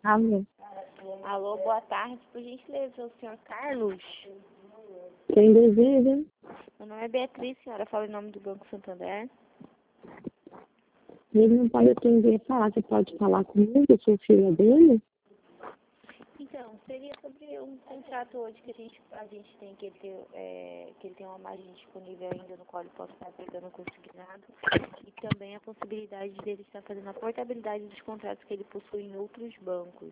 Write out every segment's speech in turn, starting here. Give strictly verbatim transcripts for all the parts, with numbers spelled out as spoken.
Alô. Alô, boa tarde. Por gentileza, o senhor Carlos? Quem deseja? Meu nome é Beatriz, senhora. Fala em nome do Banco Santander. Ele não pode atender e falar. Você pode falar comigo? Eu sou filha dele? Então, seria sobre um contrato hoje que a gente, a gente tem, que ele, tem, é, que ele tem uma margem disponível ainda no qual ele pode estar pegando consignado, e também a possibilidade dele estar fazendo a portabilidade dos contratos que ele possui em outros bancos.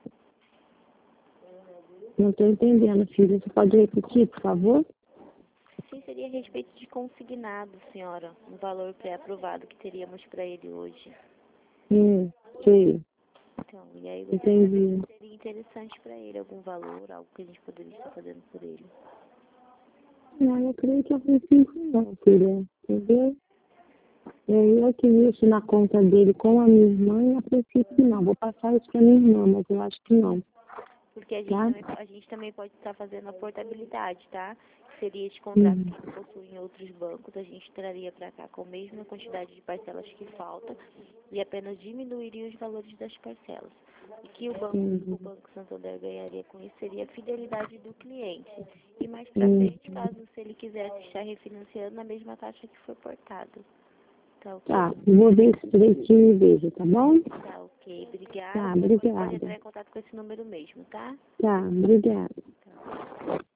Não estou entendendo, filha. Você pode repetir, por favor? Sim, seria a respeito de consignado, senhora. Um valor pré-aprovado que teríamos para ele hoje. Hum, sei. Então, e aí você Entendi. seria interessante para ele algum valor, algo que a gente poderia estar fazendo por ele. Não, eu creio que a princípio não, filha. Entendeu? Eu que mexo na conta dele com a minha irmã e a princípio não. Vou passar isso para minha irmã, mas eu acho que não. Porque a gente, Tá? também, a gente também pode estar fazendo a portabilidade, tá? Seria esse contrato Hum. que ele possui em outros bancos, a gente traria para cá com a mesma quantidade de parcelas que falta e apenas diminuiria os valores das parcelas. E que o banco, Hum. o Banco Santander ganharia com isso seria a fidelidade do cliente. E mais para Hum. frente, caso se ele quisesse estar refinanciando na mesma taxa que foi portado. Tá ok? Tá, eu vou ver isso direitinho e vejo, tá bom? Tá ok, obrigada. Tá, Depois pode entrar obrigada. em contato com esse número mesmo, tá? Tá, obrigada. Tá.